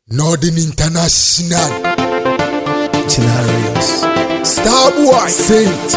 Northern International Scenarios. Starboy Saint.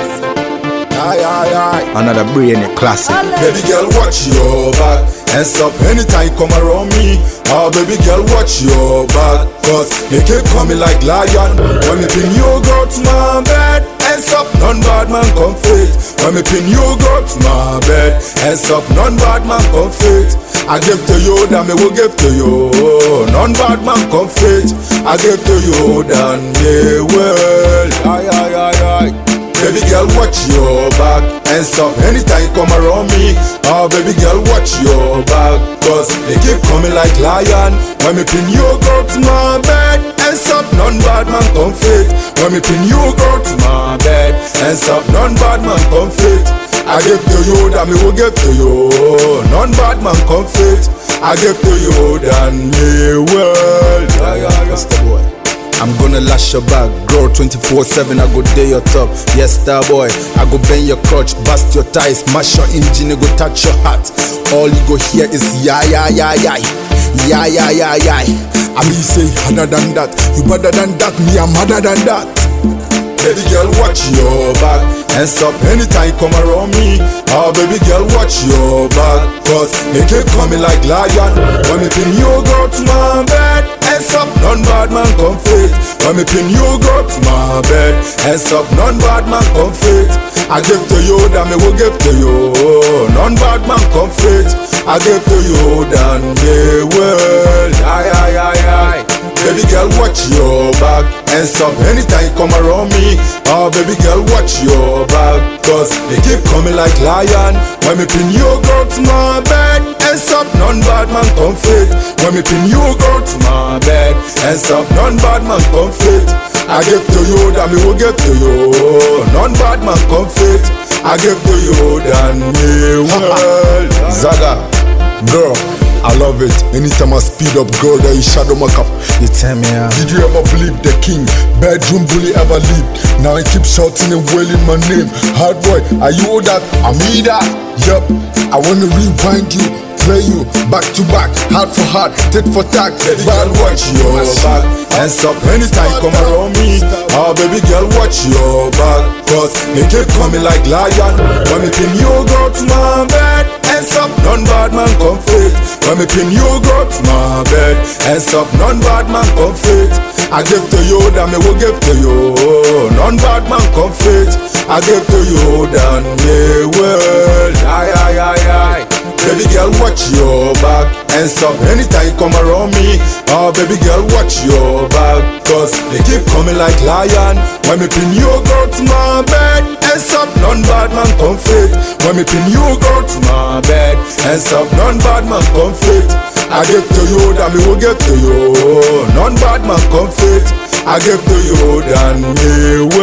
Another brilliant classic. Baby girl, watch your back and stop anytime you come around me. Oh, baby girl, watch your back, cause they keep coming like lion. When me pin you go to my bed and stop, none bad man come fit. When me pin you go to my bed and stop, none bad man come fit. I give to you, that me will give to you. None bad man come fit. I give to you, then they will. Aye. Baby girl, watch your back and stop anytime you come around me. Oh, baby girl, watch your back, cause they keep coming like lion. When me pin you go to my bed and stop, none bad man come fit. When me pin you go to my bed and stop, none bad man come fit. I give to you, that me will give to you. None bad man come fit. I give to you, then me will. That's the boy. I'm gonna lash your back, girl 24/7, I go day your top. Yes, star boy, I go bend your crotch, bust your thighs, mash your engine, I go touch your heart. All you go hear is yeah. I mean say harder than that, you better than that, me I'm harder than that. Baby girl, watch your back and stop anytime you come around me. Oh, baby girl, watch your back, cause they keep coming like lion. When me pin you go to my bed and stop, none bad man come fit. When me pin you go to my bed and stop, none bad man come fit. I give to you, that me will give to you. None bad man come fit. I give to you, then they will. Aye. Baby girl, watch your back and stop anytime you come around me. Oh, baby girl, watch your back, cause they keep coming like lion. When me pin you go to my bed and stop, none bad man come fit. When me pin you go to my bed and stop, none bad man come fit. I give to you, that me will give to you. None bad man come fit. I give to you, then me will. Zaga, girl, I love it. Anytime I speed up, girl, that you shadow my cup. You tell me Did you ever believe the king, bedroom bully ever lived? Now he keeps shouting and wailing my name. Hard boy, are you that? I'm that. Yup, I wanna rewind you, play you back to back, heart for heart, tit for tat. Baby girl, watch your back and stop anytime you come around me. Oh, baby girl, watch your back, cause they keep coming like lion. When me pin you go to my bed and stop, none bad man come fit. When me pin you go to my bed and stop, none bad man come fit. I give to you, that me will give to you. None bad man come fit. I give to you, then they will. Aye. Baby girl, watch your back and stop anytime you come around me. Oh, baby girl, watch your back, cause they keep coming like lion. When me pin you go to my bed and stop, none bad man come fit. When me pin you go to my bed and stop, none bad man come fit. I give to you, that me will give to you. None bad man come fit. I give to you, then me will.